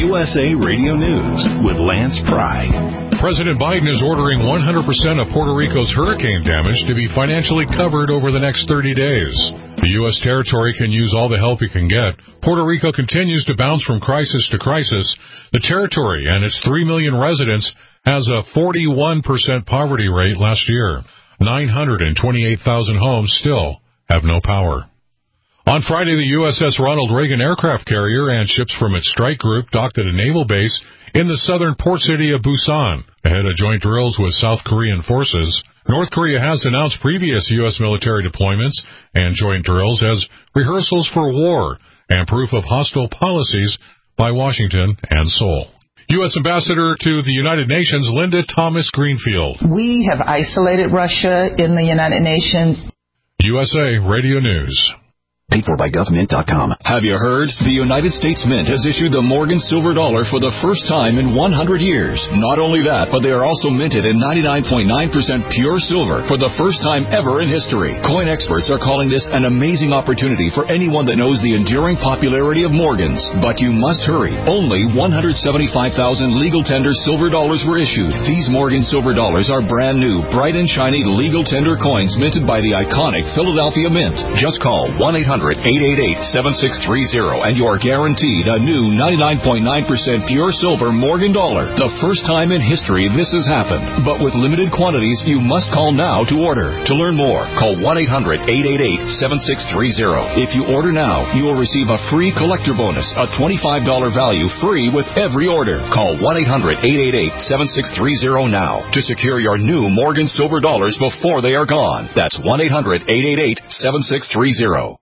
USA Radio News with Lance Pry. President Biden is ordering 100% of Puerto Rico's hurricane damage to be financially covered over the next 30 days. The U.S. territory can use all the help it can get. Puerto Rico continues to bounce from crisis to crisis. The territory and its 3 million residents has a 41% poverty rate last year. 928,000 homes still have no power. On Friday, the USS Ronald Reagan aircraft carrier and ships from its strike group docked at a naval base in the southern port city of Busan, ahead of joint drills with South Korean forces. North Korea has announced previous U.S. military deployments and joint drills as rehearsals for war and proof of hostile policies by Washington and Seoul. U.S. Ambassador to the United Nations, Linda Thomas Greenfield. We have isolated Russia in the United Nations. USA Radio News. Paid for by GovMint.com. Have you heard? The United States Mint has issued the Morgan Silver Dollar for the first time in 100 years. Not only that, but they are also minted in 99.9% pure silver for the first time ever in history. Coin experts are calling this an amazing opportunity for anyone that knows the enduring popularity of Morgans. But you must hurry. Only 175,000 legal tender silver dollars were issued. These Morgan Silver Dollars are brand new, bright and shiny legal tender coins minted by the iconic Philadelphia Mint. Just call 1-800-888-7630 and you are guaranteed a new 99.9% pure silver Morgan dollar. The first time in history this has happened. But with limited quantities, you must call now to order. To learn more, call 1-800-888-7630. If you order now, you will receive a free collector bonus, a $25 value free with every order. Call 1-800-888-7630 now to secure your new Morgan Silver Dollars before they are gone. That's 1-800-888-7630.